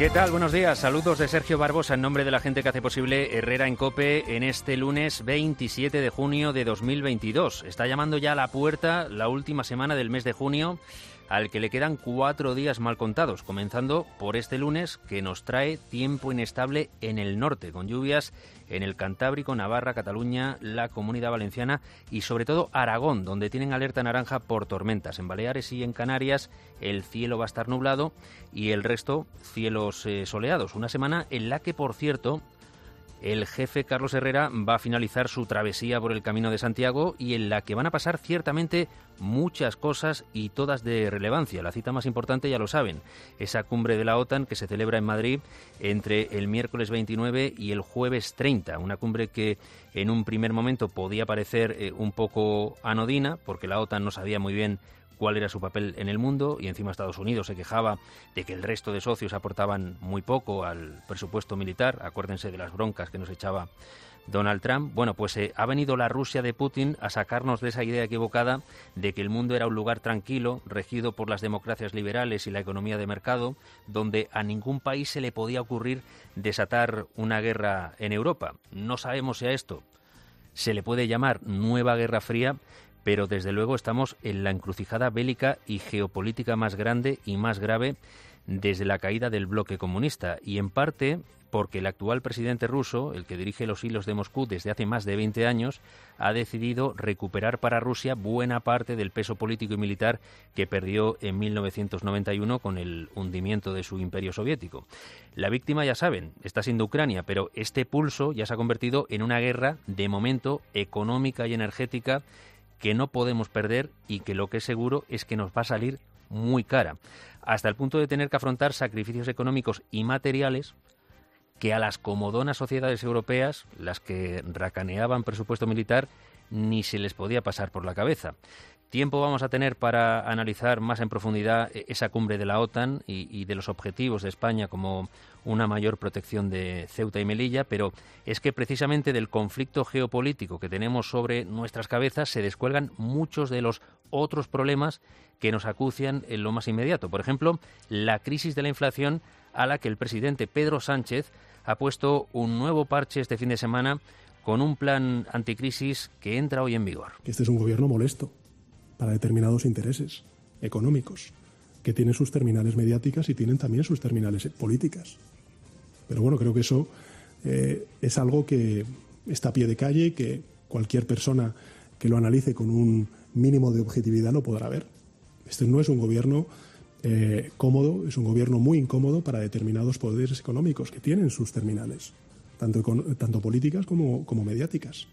¿Qué tal? Buenos días. Saludos de Sergio Barbosa en nombre de la gente que hace posible Herrera en COPE en este lunes 27 de junio de 2022. Está llamando ya a la puerta la última semana del mes de junio, al que le quedan 4 días mal contados, comenzando por este lunes, que nos trae tiempo inestable en el norte, con lluvias en el Cantábrico, Navarra, Cataluña, la Comunidad Valenciana y sobre todo Aragón, donde tienen alerta naranja por tormentas. En Baleares y en Canarias el cielo va a estar nublado y el resto cielos soleados. Una semana en la que, por cierto, el jefe Carlos Herrera va a finalizar su travesía por el Camino de Santiago y en la que van a pasar ciertamente muchas cosas y todas de relevancia. La cita más importante, ya lo saben, esa cumbre de la OTAN que se celebra en Madrid entre el miércoles 29 y el jueves 30. Una cumbre que en un primer momento podía parecer un poco anodina, porque la OTAN no sabía muy bien cuál era su papel en el mundo y encima Estados Unidos se quejaba de que el resto de socios aportaban muy poco al presupuesto militar. Acuérdense de las broncas que nos echaba Donald Trump. Bueno, pues ha venido la Rusia de Putin a sacarnos de esa idea equivocada de que el mundo era un lugar tranquilo, regido por las democracias liberales y la economía de mercado, donde a ningún país se le podía ocurrir desatar una guerra en Europa. No sabemos si a esto se le puede llamar nueva Guerra Fría, pero desde luego estamos en la encrucijada bélica y geopolítica más grande y más grave desde la caída del bloque comunista, y en parte porque el actual presidente ruso, el que dirige los hilos de Moscú desde hace más de 20 años, ha decidido recuperar para Rusia buena parte del peso político y militar que perdió en 1991 con el hundimiento de su imperio soviético. La víctima, ya saben, está siendo Ucrania, pero este pulso ya se ha convertido en una guerra, de momento, económica y energética, que no podemos perder y que lo que es seguro es que nos va a salir muy cara, hasta el punto de tener que afrontar sacrificios económicos y materiales que a las comodonas sociedades europeas, las que racaneaban presupuesto militar, ni se les podía pasar por la cabeza. Tiempo vamos a tener para analizar más en profundidad esa cumbre de la OTAN y de los objetivos de España como una mayor protección de Ceuta y Melilla, pero es que precisamente del conflicto geopolítico que tenemos sobre nuestras cabezas se descuelgan muchos de los otros problemas que nos acucian en lo más inmediato. Por ejemplo, la crisis de la inflación, a la que el presidente Pedro Sánchez ha puesto un nuevo parche este fin de semana con un plan anticrisis que entra hoy en vigor. Este es un gobierno molesto para determinados intereses económicos, que tienen sus terminales mediáticas y tienen también sus terminales políticas. Pero bueno, creo que eso es algo que está a pie de calle y que cualquier persona que lo analice con un mínimo de objetividad lo podrá ver. Este no es un gobierno cómodo, es un gobierno muy incómodo para determinados poderes económicos que tienen sus terminales, tanto políticas como mediáticas.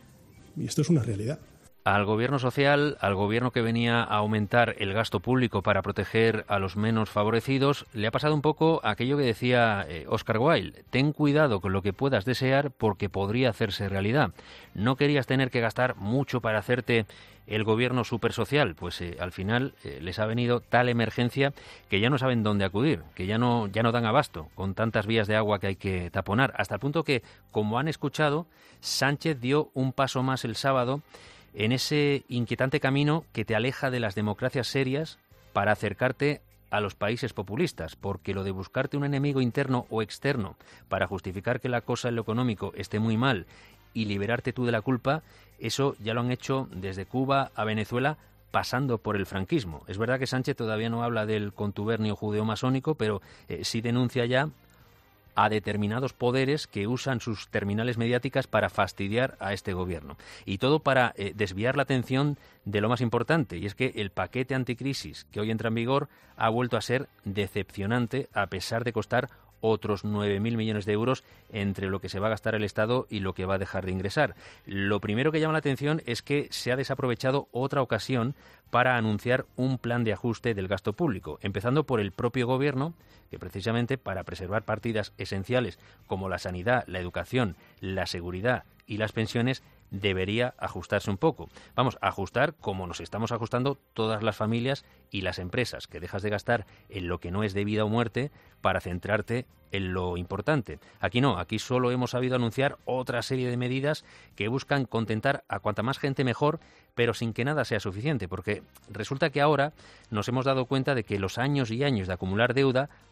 Y esto es una realidad. Al gobierno social, al gobierno que venía a aumentar el gasto público para proteger a los menos favorecidos, le ha pasado un poco aquello que decía Oscar Wilde: ten cuidado con lo que puedas desear porque podría hacerse realidad. No querías tener que gastar mucho para hacerte el gobierno supersocial, pues al final les ha venido tal emergencia que ya no saben dónde acudir, que ya no dan abasto con tantas vías de agua que hay que taponar, hasta el punto que, como han escuchado, Sánchez dio un paso más el sábado en ese inquietante camino que te aleja de las democracias serias para acercarte a los países populistas, porque lo de buscarte un enemigo interno o externo para justificar que la cosa en lo económico esté muy mal y liberarte tú de la culpa, eso ya lo han hecho desde Cuba a Venezuela, pasando por el franquismo. Es verdad que Sánchez todavía no habla del contubernio judeo-masónico, pero sí denuncia ya a determinados poderes que usan sus terminales mediáticas para fastidiar a este gobierno. Y todo para desviar la atención de lo más importante, y es que el paquete anticrisis que hoy entra en vigor ha vuelto a ser decepcionante, a pesar de costar otros 9.000 millones de euros entre lo que se va a gastar el Estado y lo que va a dejar de ingresar. Lo primero que llama la atención es que se ha desaprovechado otra ocasión para anunciar un plan de ajuste del gasto público, empezando por el propio Gobierno, que precisamente para preservar partidas esenciales como la sanidad, la educación, la seguridad y las pensiones debería ajustarse un poco. Vamos, a ajustar como nos estamos ajustando todas las familias y las empresas, que dejas de gastar en lo que no es de vida o muerte para centrarte en lo importante. Aquí no, aquí solo hemos sabido anunciar otra serie de medidas que buscan contentar a cuanta más gente mejor, pero sin que nada sea suficiente, porque resulta que ahora nos hemos dado cuenta de que los años y años de acumular deuda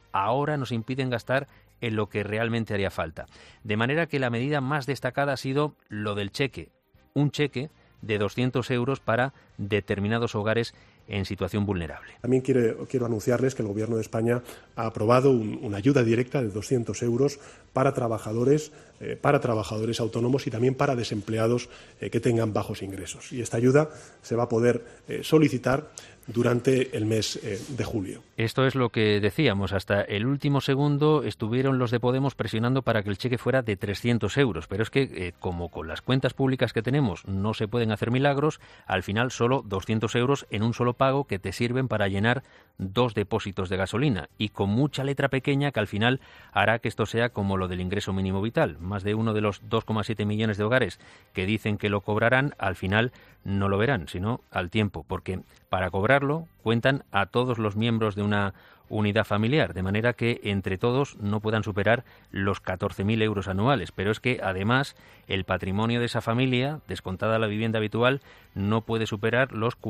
ahora nos impiden gastar en lo que realmente haría falta. De manera que la medida más destacada ha sido lo del cheque, un cheque de 200 euros para determinados hogares en situación vulnerable. También quiero anunciarles que el Gobierno de España ha aprobado una ayuda directa de 200 euros para trabajadores autónomos y también para desempleados que tengan bajos ingresos. Y esta ayuda se va a poder solicitar durante el mes de julio. Esto es lo que decíamos. Hasta el último segundo estuvieron los de Podemos presionando para que el cheque fuera de 300 euros. Pero es que, como con las cuentas públicas que tenemos no se pueden hacer milagros, al final solo 200 euros en un solo pago que te sirven para llenar 2 depósitos de gasolina. Y con mucha letra pequeña que al final hará que esto sea como lo del ingreso mínimo vital. Más de uno de los 2,7 millones de hogares que dicen que lo cobrarán, al final no lo verán, sino al tiempo, porque para cobrarlo cuentan a todos los miembros de una unidad familiar, de manera que entre todos no puedan superar los 14.000 euros anuales. Pero es que, además, el patrimonio de esa familia, descontada la vivienda habitual, no puede superar los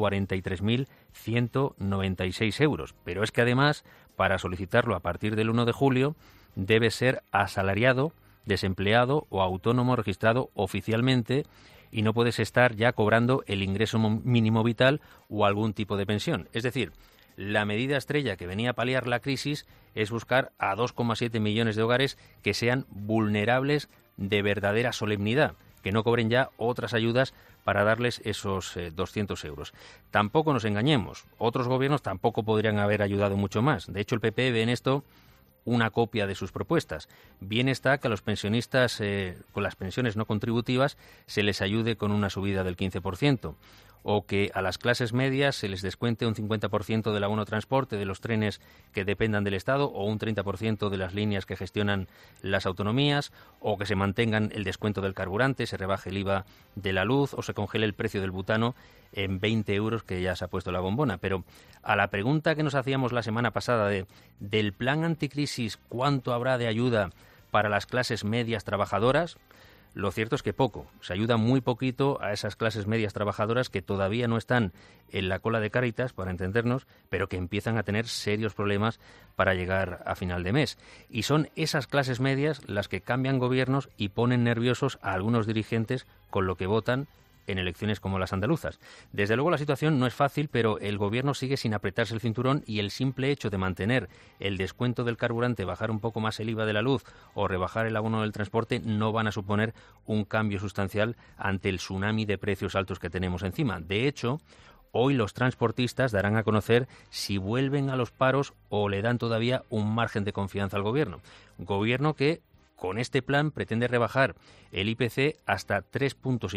43.196 euros. Pero es que, además, para solicitarlo a partir del 1 de julio, debe ser asalariado, desempleado o autónomo registrado oficialmente, y no puedes estar ya cobrando el ingreso mínimo vital o algún tipo de pensión. Es decir, la medida estrella que venía a paliar la crisis es buscar a 2,7 millones de hogares que sean vulnerables de verdadera solemnidad, que no cobren ya otras ayudas para darles esos 200 euros. Tampoco nos engañemos, otros gobiernos tampoco podrían haber ayudado mucho más. De hecho, el PP ve en esto una copia de sus propuestas. Bien está que a los pensionistas con las pensiones no contributivas se les ayude con una subida del 15%, o que a las clases medias se les descuente un 50% del abono transporte de los trenes que dependan del Estado, o un 30% de las líneas que gestionan las autonomías, o que se mantengan el descuento del carburante, se rebaje el IVA de la luz o se congele el precio del butano en 20 euros que ya se ha puesto la bombona. Pero a la pregunta que nos hacíamos la semana pasada del plan anticrisis, ¿cuánto habrá de ayuda para las clases medias trabajadoras? Lo cierto es que poco. Se ayuda muy poquito a esas clases medias trabajadoras que todavía no están en la cola de Cáritas, para entendernos, pero que empiezan a tener serios problemas para llegar a final de mes. Y son esas clases medias las que cambian gobiernos y ponen nerviosos a algunos dirigentes con lo que votan en elecciones como las andaluzas. Desde luego la situación no es fácil, pero el gobierno sigue sin apretarse el cinturón, y el simple hecho de mantener el descuento del carburante, bajar un poco más el IVA de la luz o rebajar el abono del transporte no van a suponer un cambio sustancial ante el tsunami de precios altos que tenemos encima. De hecho, hoy los transportistas darán a conocer si vuelven a los paros o le dan todavía un margen de confianza al gobierno. Gobierno que con este plan pretende rebajar el IPC hasta 3,5 puntos.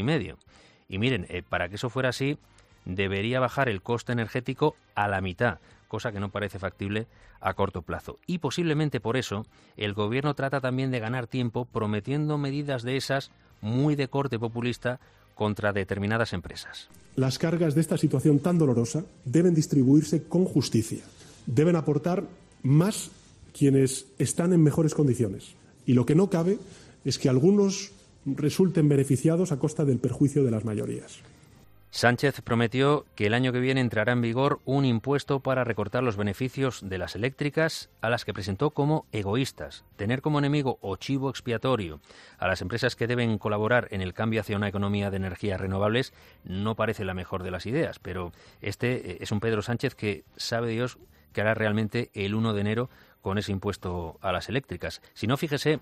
Y miren, para que eso fuera así, debería bajar el coste energético a la mitad, cosa que no parece factible a corto plazo. Y posiblemente por eso el gobierno trata también de ganar tiempo prometiendo medidas de esas muy de corte populista contra determinadas empresas. Las cargas de esta situación tan dolorosa deben distribuirse con justicia. Deben aportar más quienes están en mejores condiciones. Y lo que no cabe es que algunos resulten beneficiados a costa del perjuicio de las mayorías. Sánchez prometió que el año que viene entrará en vigor un impuesto para recortar los beneficios de las eléctricas, a las que presentó como egoístas. Tener como enemigo o chivo expiatorio a las empresas que deben colaborar en el cambio hacia una economía de energías renovables no parece la mejor de las ideas, pero este es un Pedro Sánchez que sabe Dios que hará realmente el 1 de enero con ese impuesto a las eléctricas. Si no, fíjese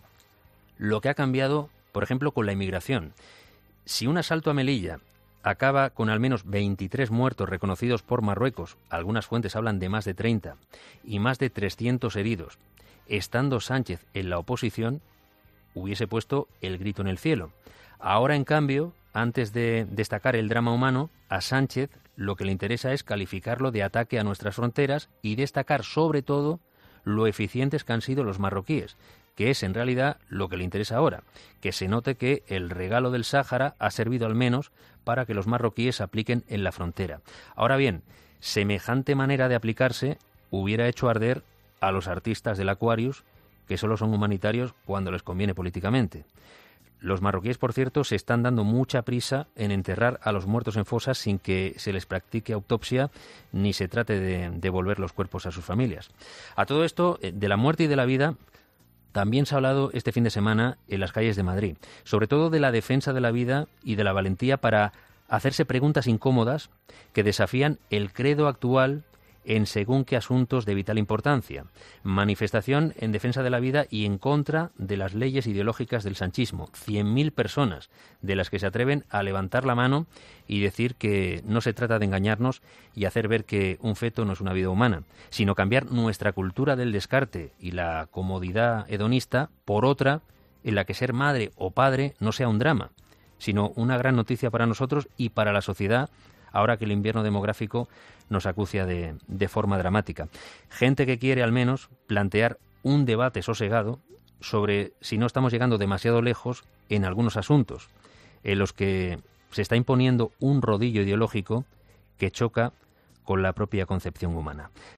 lo que ha cambiado, por ejemplo, con la inmigración. Si un asalto a Melilla acaba con al menos 23 muertos reconocidos por Marruecos, algunas fuentes hablan de más de 30, y más de 300 heridos, estando Sánchez en la oposición, hubiese puesto el grito en el cielo. Ahora, en cambio, antes de destacar el drama humano, a Sánchez lo que le interesa es calificarlo de ataque a nuestras fronteras y destacar sobre todo lo eficientes que han sido los marroquíes, que es en realidad lo que le interesa ahora, que se note que el regalo del Sáhara ha servido al menos para que los marroquíes apliquen en la frontera. Ahora bien, semejante manera de aplicarse hubiera hecho arder a los artistas del Aquarius, que solo son humanitarios cuando les conviene políticamente. Los marroquíes, por cierto, se están dando mucha prisa en enterrar a los muertos en fosas sin que se les practique autopsia ni se trate de devolver los cuerpos a sus familias. A todo esto, de la muerte y de la vida, también se ha hablado este fin de semana en las calles de Madrid, sobre todo de la defensa de la vida y de la valentía para hacerse preguntas incómodas que desafían el credo actual en según qué asuntos de vital importancia. Manifestación en defensa de la vida y en contra de las leyes ideológicas del sanchismo. 100.000 personas de las que se atreven a levantar la mano y decir que no se trata de engañarnos y hacer ver que un feto no es una vida humana, sino cambiar nuestra cultura del descarte y la comodidad hedonista por otra en la que ser madre o padre no sea un drama, sino una gran noticia para nosotros y para la sociedad, ahora que el invierno demográfico nos acucia de forma dramática. Gente que quiere al menos plantear un debate sosegado sobre si no estamos llegando demasiado lejos en algunos asuntos, en los que se está imponiendo un rodillo ideológico que choca con la propia concepción humana.